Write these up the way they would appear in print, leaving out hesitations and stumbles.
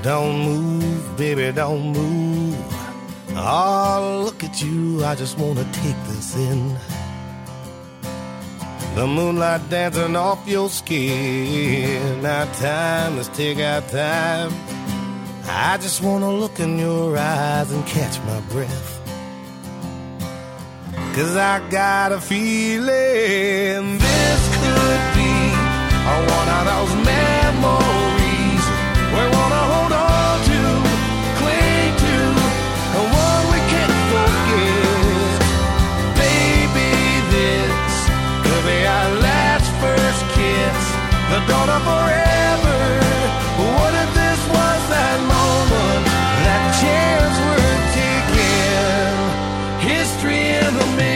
Don't move, baby, don't move. Oh, look at you, I just wanna take this in. The moonlight dancing off your skin. Now time, let's take our time. I just wanna look in your eyes and catch my breath. 'Cause I got a feeling this could be one of those memories we wanna hold on to, cling to, and one we can't forget. Baby, this could be our last first kiss, the dawn of forever. What if this was that moment, that chance we're taking? History in the making.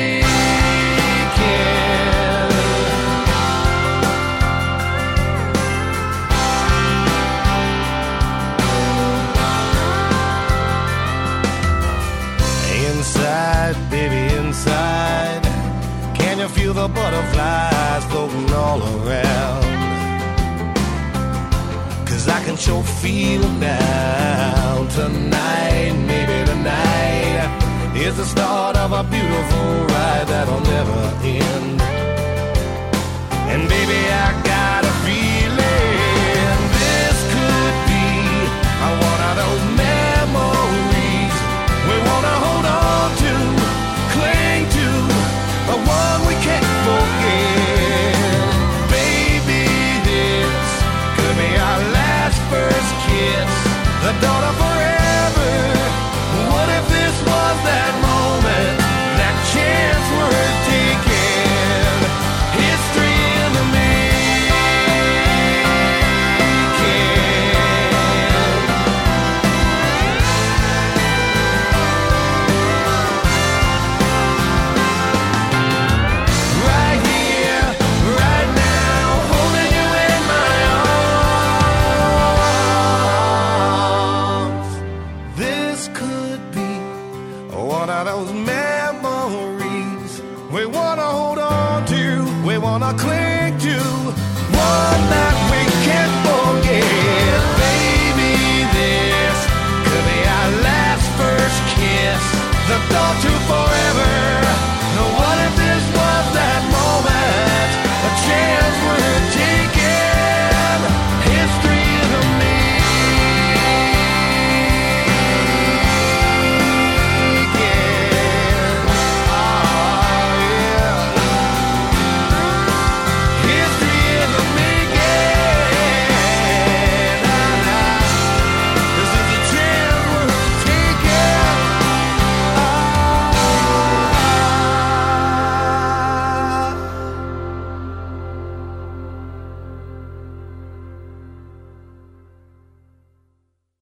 Inside, baby, inside, can you feel the butterflies floating all around? 'Cause I can sure feel them now. Tonight, maybe tonight is the start of a beautiful ride that'll never end. And baby, I got a feeling this could be one of those memories we wanna hold on to, cling to, the one we can't forget. Baby, this could be our last first kiss, the dawn of forever. What if this was that moment, that chance we're taking? History in the making. Right here, right now, holding you in my arms. This could be one of those memories we wanna hold on to, we wanna cling to, one that we can't